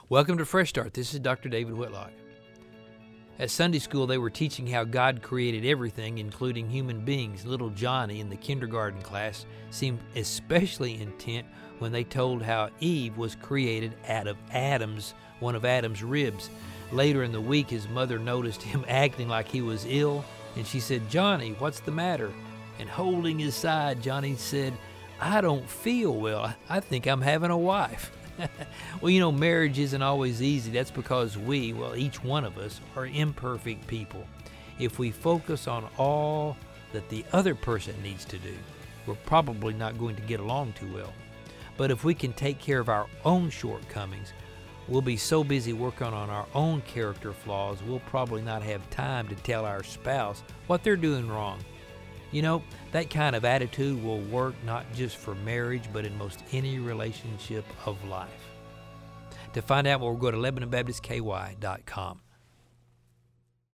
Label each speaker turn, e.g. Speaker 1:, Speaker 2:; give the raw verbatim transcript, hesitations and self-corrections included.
Speaker 1: Welcome to Fresh Start. This is Doctor David Whitlock. At Sunday school, they were teaching how God created everything, including human beings. Little Johnny in the kindergarten class seemed especially intent when they told how Eve was created out of Adam's, one of Adam's ribs. Later in the week, his mother noticed him acting like he was ill, and she said, "Johnny, what's the matter?" And holding his side, Johnny said, "I don't feel well. I think I'm having a wife." Well, you know, marriage isn't always easy. That's because we, well, each one of us, are imperfect people. If we focus on all that the other person needs to do, we're probably not going to get along too well. But if we can take care of our own shortcomings, we'll be so busy working on our own character flaws, we'll probably not have time to tell our spouse what they're doing wrong. You know, that kind of attitude will work not just for marriage, but in most any relationship of life. To find out more, go to Lebanon Baptist K Y dot com.